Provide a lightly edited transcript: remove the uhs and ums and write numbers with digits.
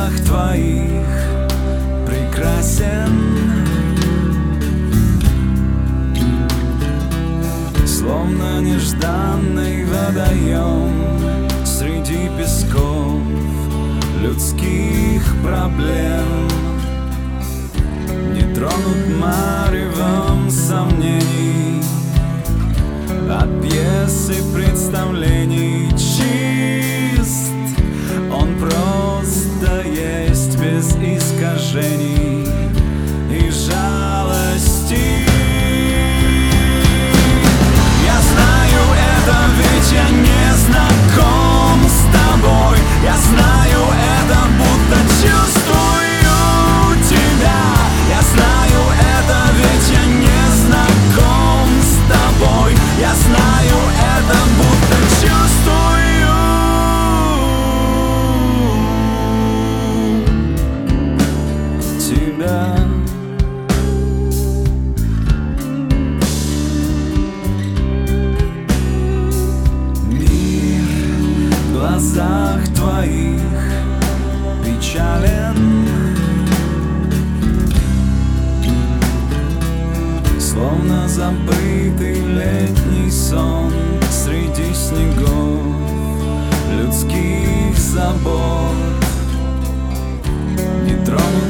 глазах твоих прекрасен, словно нежданный водоем среди песков людских проблем. Не тронут маревом сомнений от пьес и представлений. Чист он просто есть, без искажений и жалости. Я знаю это, ведь я не знаком с тобой. Я знаю это, будто чувствую тебя. Я знаю это, ведь я не знаком с тобой. Я знаю это, будто чувствую тебя. Мир в глазах твоих печален, словно забытый летний сон среди снегов людских забот. Не тронут